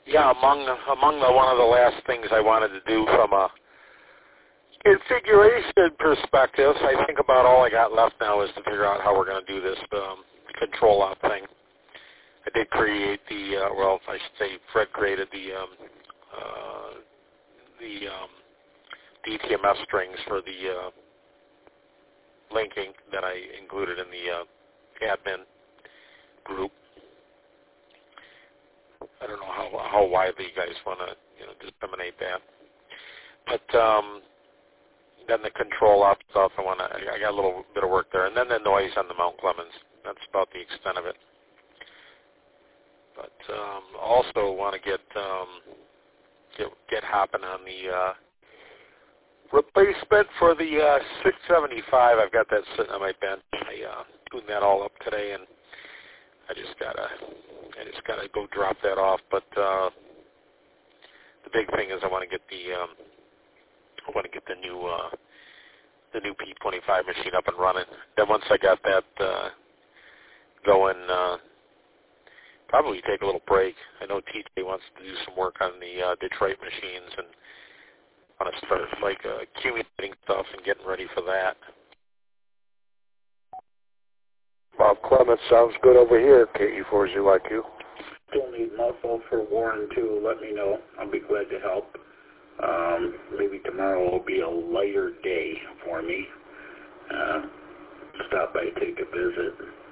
Yeah, among one of the last things I wanted to do from a configuration perspective, I think about all I got left now is to figure out how we're going to do this control out thing. I did create the, well, I should say Fred created the DTMF strings for the linking that I included in the admin group. I don't know how widely you guys want to disseminate that, but then the control op stuff I got a little bit of work there, and then the noise on the Mount Clemens. That's about the extent of it. But also want to get hopping on the replacement for the 675. I've got that sitting on my bench. I tuned that all up today, and I just gotta go drop that off. But the big thing is I want to get the new P25 machine up and running. Then once I got that going, probably take a little break. I know TJ wants to do some work on the Detroit machines and want to start accumulating stuff and getting ready for that. Bob Clements, sounds good over here. KE4ZYQ. Still need muscle for Warren too. Let me know. I'll be glad to help. Maybe tomorrow will be a lighter day for me. Stop by, take a visit.